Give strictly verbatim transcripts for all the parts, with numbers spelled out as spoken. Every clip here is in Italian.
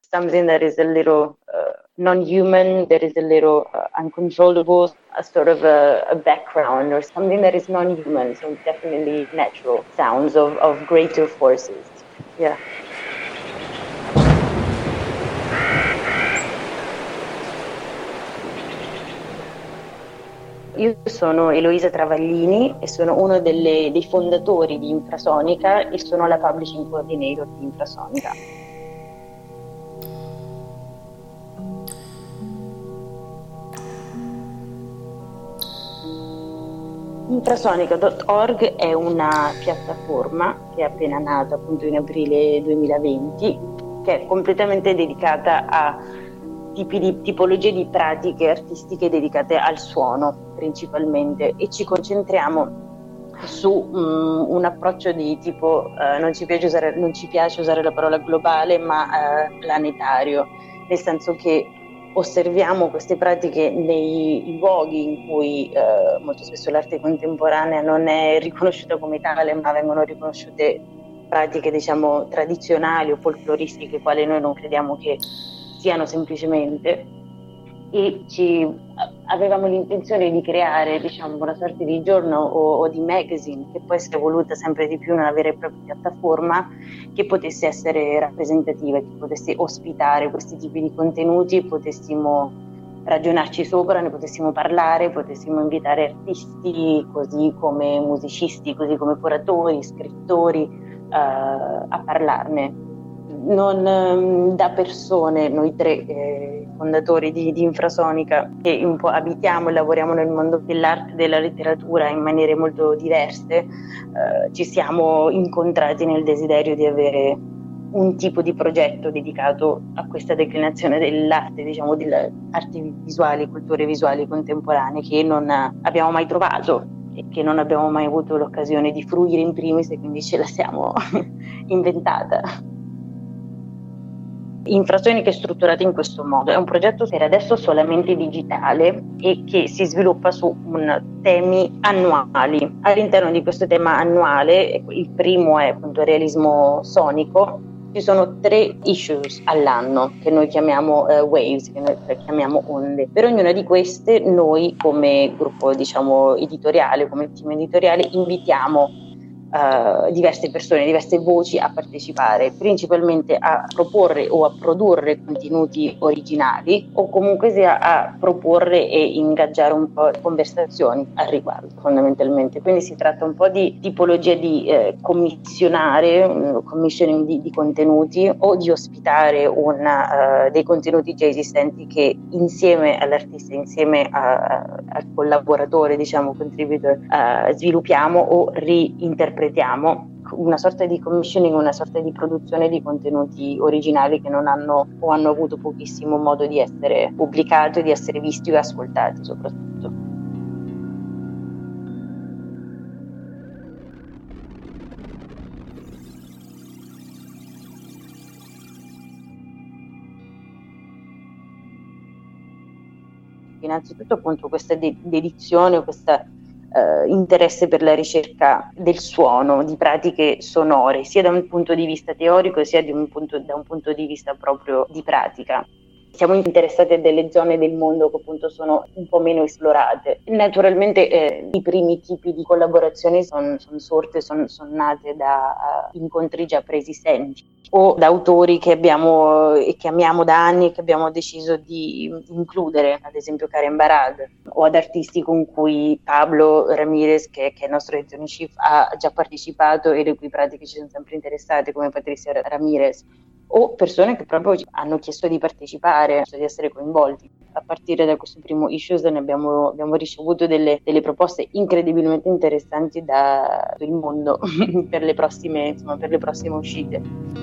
something that is a little uh, non-human, that is a little uh, uncontrollable, a sort of a, a background or something that is non-human. So definitely natural sounds of, of greater forces. Yeah. Io sono Eloisa Travaglini e sono uno delle, dei fondatori di Infrasonica e sono la publishing coordinator di Infrasonica. Infrasonica punto org è una piattaforma che è appena nata appunto in aprile duemilaventi, che è completamente dedicata a tipi di tipologie di pratiche artistiche dedicate al suono principalmente, e ci concentriamo su um, un approccio di tipo uh, non ci piace usare, non ci piace usare la parola globale, ma uh, planetario, nel senso che osserviamo queste pratiche nei luoghi in cui uh, molto spesso l'arte contemporanea non è riconosciuta come tale, ma vengono riconosciute pratiche, diciamo, tradizionali o folcloristiche, quali noi non crediamo che siano semplicemente, e ci avevamo l'intenzione di creare, diciamo, una sorta di giorno o, o di magazine che poi si è evoluta sempre di più una vera e propria piattaforma che potesse essere rappresentativa, che potesse ospitare questi tipi di contenuti, potessimo ragionarci sopra, ne potessimo parlare, potessimo invitare artisti così come musicisti, così come curatori, scrittori uh, a parlarne. Non um, da persone, noi tre eh, fondatori di, di Infrasonica, che un po' abitiamo e lavoriamo nel mondo dell'arte e della letteratura in maniere molto diverse, eh, ci siamo incontrati nel desiderio di avere un tipo di progetto dedicato a questa declinazione dell'arte, diciamo, delle arti visuali, culture visuali contemporanee, che non abbiamo mai trovato e che non abbiamo mai avuto l'occasione di fruire in primis, e quindi ce la siamo inventata. Infrasonica è strutturato in questo modo: è un progetto per adesso solamente digitale e che si sviluppa su un, temi annuali. All'interno di questo tema annuale, il primo è appunto realismo sonico. Ci sono tre issues all'anno che noi chiamiamo uh, waves, che noi chiamiamo onde. Per ognuna di queste noi, come gruppo, diciamo, editoriale, come team editoriale, invitiamo Uh, diverse persone, diverse voci a partecipare, principalmente a proporre o a produrre contenuti originali, o comunque sia a proporre e ingaggiare un po' conversazioni al riguardo, fondamentalmente. Quindi si tratta un po' di tipologia di eh, commissionare, um, commissioning di, di contenuti, o di ospitare una, uh, dei contenuti già esistenti che insieme all'artista, insieme a, a, al collaboratore, diciamo contributor, uh, sviluppiamo o reinterpretiamo. Una sorta di commissioning, una sorta di produzione di contenuti originali che non hanno o hanno avuto pochissimo modo di essere pubblicati, di essere visti o ascoltati soprattutto. Innanzitutto appunto questa dedizione, questa Uh, interesse per la ricerca del suono, di pratiche sonore, sia da un punto di vista teorico sia di un punto, da un punto di vista proprio di pratica. Siamo interessati a delle zone del mondo che appunto sono un po' meno esplorate. Naturalmente eh, i primi tipi di collaborazioni sono son sorte, sono son nate da uh, incontri già preesistenti o da autori che abbiamo e che amiamo da anni e che abbiamo deciso di includere, ad esempio Karen Barad, o ad artisti con cui Pablo Ramirez, che, che è il nostro editor in chief, ha già partecipato e le cui pratiche ci sono sempre interessate, come Patricia Ramirez, o persone che proprio hanno chiesto di partecipare, di essere coinvolti. A partire da questo primo issues ne abbiamo, abbiamo ricevuto delle, delle proposte incredibilmente interessanti da tutto il mondo per le prossime, insomma, per le prossime uscite.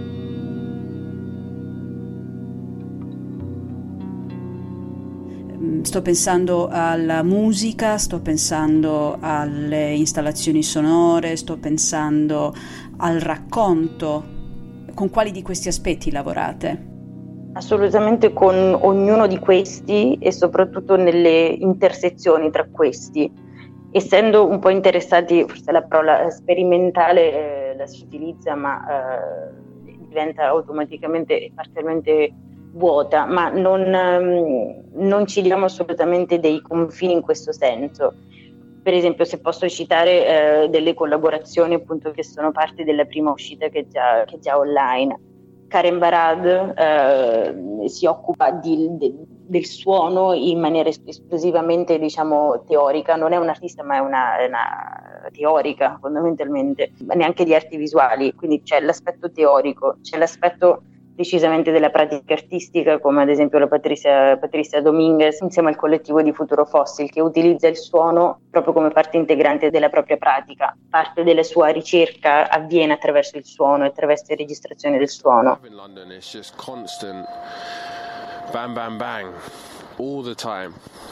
Sto pensando alla musica, sto pensando alle installazioni sonore, sto pensando al racconto. Con quali di questi aspetti lavorate? Assolutamente con ognuno di questi e soprattutto nelle intersezioni tra questi. Essendo un po' interessati, forse la parola sperimentale eh, la si utilizza, ma eh, diventa automaticamente e parzialmente vuota, ma non, um, non ci diamo assolutamente dei confini in questo senso. Per esempio, se posso citare eh, delle collaborazioni appunto che sono parte della prima uscita che è già, che è già online. Karen Barad eh, si occupa di, de, del suono in maniera es- esclusivamente, diciamo, teorica, non è un'artista ma è una, è una teorica fondamentalmente, neanche di arti visuali, quindi c'è l'aspetto teorico, c'è l'aspetto decisamente della pratica artistica, come ad esempio la Patricia, Patricia Dominguez insieme al collettivo di Futuro Fossil, che utilizza il suono proprio come parte integrante della propria pratica. Parte della sua ricerca avviene attraverso il suono e attraverso le registrazioni del suono. In London it's just constant bang bang bang all the time.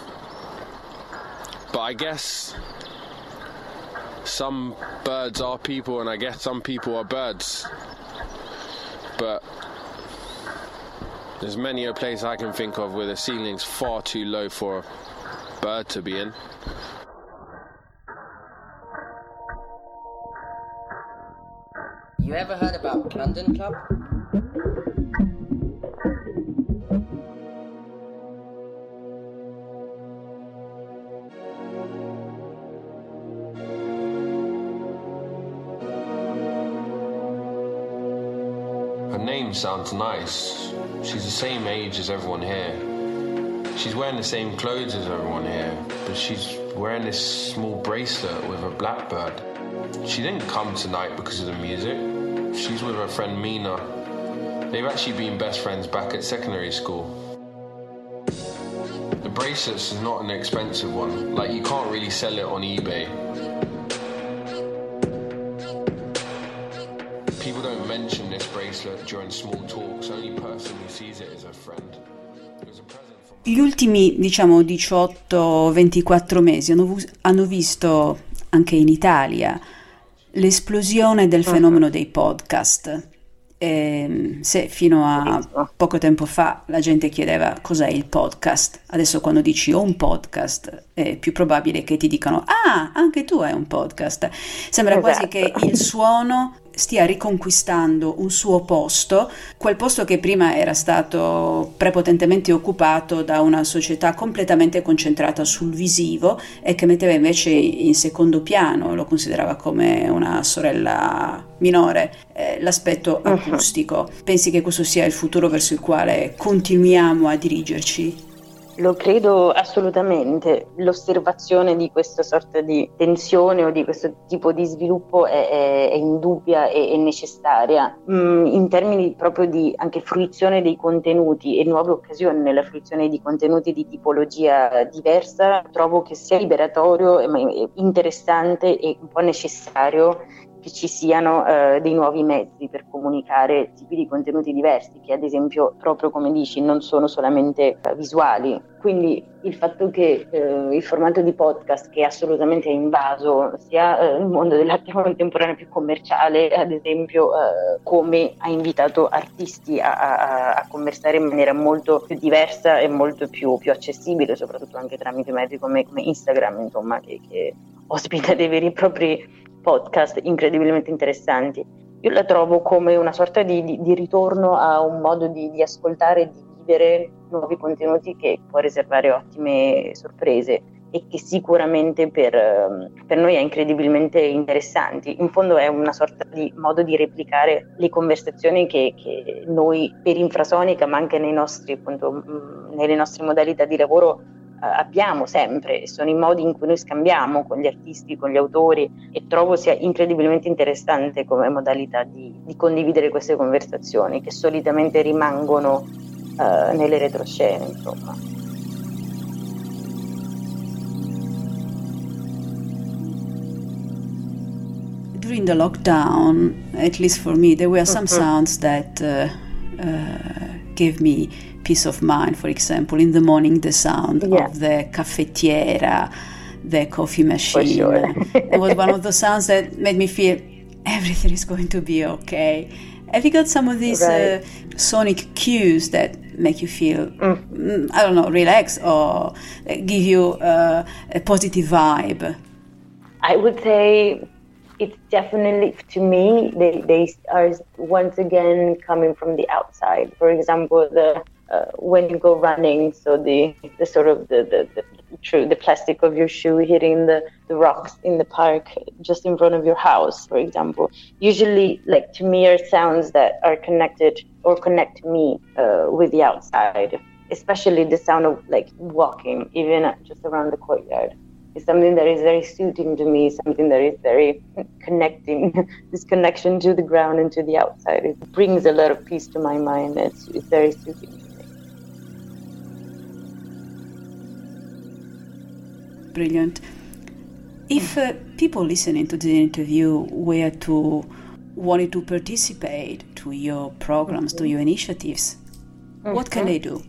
But I guess some birds are people and I guess some people are birds. But there's many a place I can think of where the ceiling's far too low for a bird to be in. You ever heard about London Club? Her name sounds nice. She's the same age as everyone here. She's wearing the same clothes as everyone here, but she's wearing this small bracelet with a blackbird. She didn't come tonight because of the music. She's with her friend Mina. They've actually been best friends back at secondary school. The bracelet is not an expensive one. Like, you can't really sell it on eBay. People don't mention this bracelet during small talks. Only person who sees it is her friend. It was a present from... Gli ultimi, diciamo, diciotto ventiquattro mesi hanno, vu- hanno visto anche in Italia l'esplosione del fenomeno dei podcast. E se fino a poco tempo fa la gente chiedeva cos'è il podcast, adesso quando dici ho un podcast è più probabile che ti dicano ah, anche tu hai un podcast. Sembra esatto. Quasi che il suono stia riconquistando un suo posto, quel posto che prima era stato prepotentemente occupato da una società completamente concentrata sul visivo e che metteva invece in secondo piano, lo considerava come una sorella minore, eh, l'aspetto acustico. Pensi che questo sia il futuro verso il quale continuiamo a dirigerci? Lo credo assolutamente. L'osservazione di questa sorta di tensione o di questo tipo di sviluppo è, è, è indubbia e è necessaria. Mm, in termini proprio di anche fruizione dei contenuti e nuove occasioni nella fruizione di contenuti di tipologia diversa, trovo che sia liberatorio, interessante e un po' necessario che ci siano eh, dei nuovi mezzi per comunicare tipi di contenuti diversi, che ad esempio, proprio come dici, non sono solamente eh, visuali. Quindi il fatto che eh, il formato di podcast, che assolutamente è invaso sia eh, il mondo dell'arte contemporanea più commerciale, ad esempio, eh, come ha invitato artisti a, a, a conversare in maniera molto più diversa e molto più, più accessibile, soprattutto anche tramite mezzi come, come Instagram, insomma, che, che ospita dei veri e propri podcast incredibilmente interessanti. Io la trovo come una sorta di, di, di ritorno a un modo di, di ascoltare e di vivere nuovi contenuti che può riservare ottime sorprese e che sicuramente per, per noi è incredibilmente interessanti. In fondo è una sorta di modo di replicare le conversazioni che, che noi per Infrasonica, ma anche nei nostri, appunto, nelle nostre modalità di lavoro abbiamo sempre, sono i modi in cui noi scambiamo con gli artisti, con gli autori, e trovo sia incredibilmente interessante come modalità di, di condividere queste conversazioni che solitamente rimangono uh, nelle retroscene, insomma. During the lockdown, at least for me, there were some mm-hmm. sounds that uh, uh, gave me peace of mind. For example, in the morning, the sound yeah. of the caffettiera, the coffee machine. Sure. It was one of the sounds that made me feel everything is going to be okay. Have you got some of these right. uh, sonic cues that make you feel, mm. I don't know, relaxed or give you uh, a positive vibe? I would say it's definitely, to me, they, they are once again coming from the outside. For example, the uh, when you go running, so the, the sort of the, the, the, true, the plastic of your shoe hitting the, the rocks in the park just in front of your house, for example, usually, like, to me, are sounds that are connected or connect me uh, with the outside, especially the sound of, like, walking, even just around the courtyard. It's something that is very soothing to me, something that is very connecting, this connection to the ground and to the outside. It brings a lot of peace to my mind. It's, it's very soothing to me. Brilliant. If uh, people listening to the interview were to wanted to participate to your programs, mm-hmm. to your initiatives, mm-hmm. what can they do?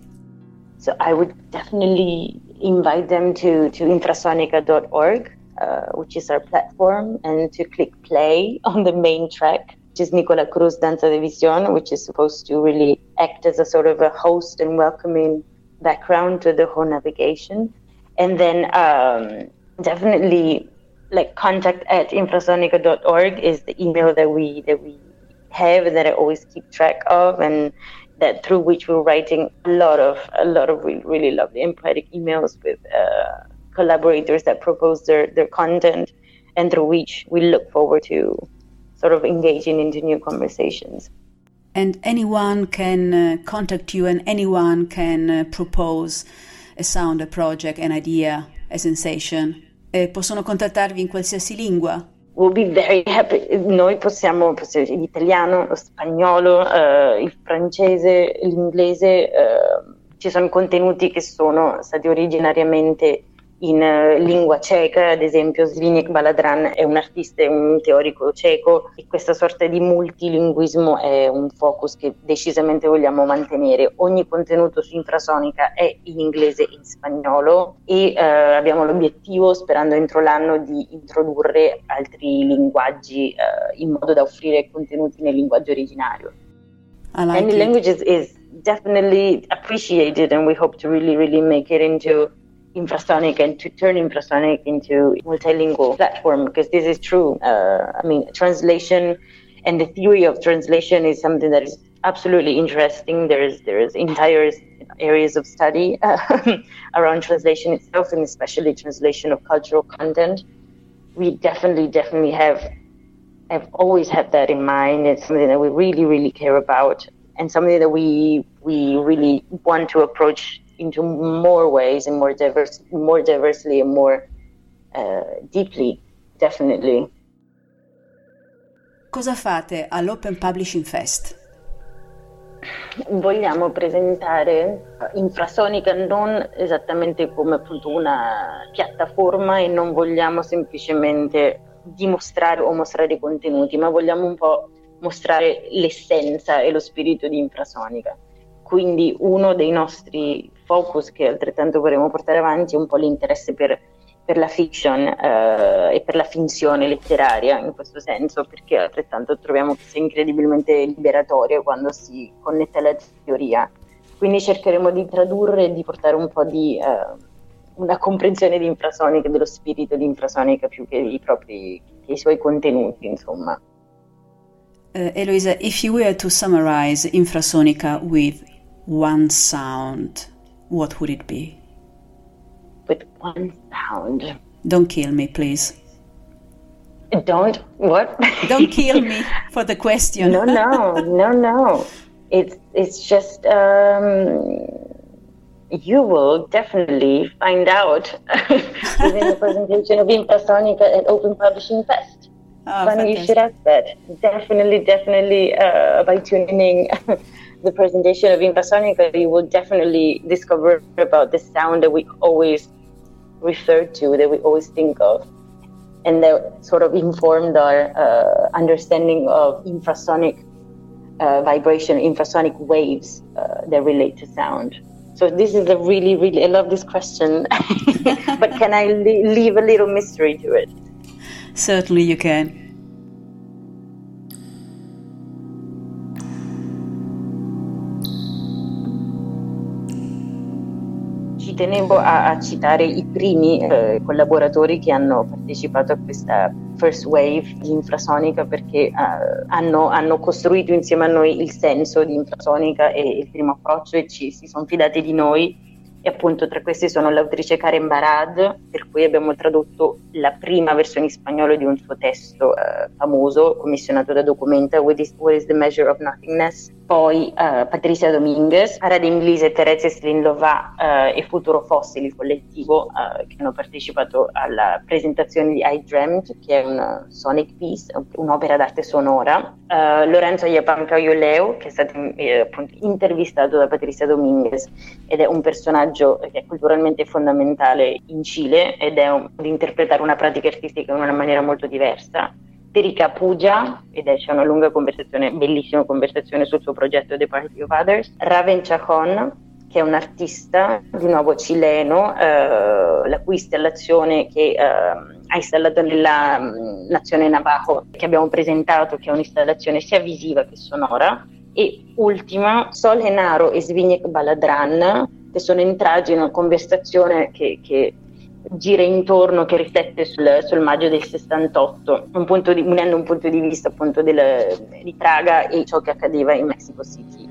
So I would definitely invite them to, to infrasonica dot org, uh, which is our platform, and to click play on the main track, which is Nicola Cruz Danza de Visión, which is supposed to really act as a sort of a host and welcoming background to the whole navigation. And then um, definitely like contact at infrasonica dot org is the email that we that we have and that I always keep track of, and that through which we're writing a lot of a lot of really, really lovely and poetic emails with uh, collaborators that propose their, their content, and through which we look forward to sort of engaging into new conversations. And anyone can uh, contact you, and anyone can uh, propose a sound, a project, an idea, a sensation. E possono contattarvi in qualsiasi lingua? We'll be very happy. Noi possiamo, possiamo l'italiano, lo spagnolo, uh, il francese, l'inglese. Uh, ci sono contenuti che sono stati originariamente in uh, lingua ceca, ad esempio Zbigniew Baladran è un artista e un teorico ceco, e questa sorta di multilinguismo è un focus che decisamente vogliamo mantenere. Ogni contenuto su Infrasonica è in inglese e in spagnolo, e uh, abbiamo l'obiettivo, sperando entro l'anno, di introdurre altri linguaggi uh, in modo da offrire contenuti nel linguaggio originario. I like and the it. language is, is definitely appreciated, and we hope to really, really make it into Infrasonica and to turn Infrasonica into a multilingual platform, because this is true. Uh, I mean, translation and the theory of translation is something that is absolutely interesting. There is there is entire areas of study uh, around translation itself, and especially translation of cultural content. We definitely, definitely have have always had that in mind. It's something that we really, really care about, and something that we we really want to approach into more ways and more diverse, more diversely and more uh, deeply, definitely. Cosa fate all'Open Publishing Fest? Vogliamo presentare Infrasonica non esattamente come appunto una piattaforma, e non vogliamo semplicemente dimostrare o mostrare i contenuti, ma vogliamo un po' mostrare l'essenza e lo spirito di Infrasonica. Quindi uno dei nostri focus che altrettanto vorremmo portare avanti è un po' l'interesse per, per la fiction eh, e per la finzione letteraria, in questo senso, perché altrettanto troviamo che sia incredibilmente liberatorio quando si connette alla teoria. Quindi cercheremo di tradurre e di portare un po' di eh, una comprensione di Infrasonica, dello spirito di Infrasonica, più che i propri che i suoi contenuti, insomma. Uh, Eloisa, if you were to summarize Infrasonica with one sound, what would it be? With one sound. Don't kill me, please. Don't what? Don't kill me for the question. No, no, no, no. It's it's just um, you will definitely find out within the presentation of Infrasonica at Open Publishing Fest. Oh, Funny you should ask that. Definitely, definitely. Uh, by tuning the presentation of Infrasonica, you will definitely discover about the sound that we always refer to, that we always think of, and that sort of informed our uh, understanding of infrasonic uh, vibration, infrasonic waves uh, that relate to sound. So this is a really, really, I love this question, but can I li- leave a little mystery to it? Certainly you can. ci tenevo a, a citare i primi eh, collaboratori che hanno partecipato a questa first wave di Infrasonica, perché eh, hanno, hanno costruito insieme a noi il senso di Infrasonica e il primo approccio, e ci si sono fidati di noi. E appunto tra questi sono l'autrice Karen Barad, per cui abbiamo tradotto la prima versione in spagnolo di un suo testo eh, famoso, commissionato da Documenta, What is, What is the Measure of Nothingness. Poi eh, Patricia Dominguez, Aradim Lise, Terezia Slinlova eh, e Futuro Fossili collettivo, eh, che hanno partecipato alla presentazione di I Dreamt, che è un sonic piece, un'opera d'arte sonora. Uh, Lorenzo Yapancayo-Leo, che è stato eh, appunto intervistato da Patricia Dominguez ed è un personaggio che è culturalmente fondamentale in Cile ed è un, di interpretare una pratica artistica in una maniera molto diversa. Terika Puja, ed è c'è una lunga conversazione, bellissima conversazione sul suo progetto The Party of Others. Raven Chacon, che è un artista di nuovo cileno, eh, la cui installazione che eh, ha installato nella mh, nazione Navajo, che abbiamo presentato, che è un'installazione sia visiva che sonora. E ultima, Sol Genaro e Zbigniew Baladran, che sono entrati in una conversazione che, che gira intorno, che riflette sul, sul maggio del sessantotto, un punto di, unendo un punto di vista appunto del, di Praga e ciò che accadeva in Mexico City.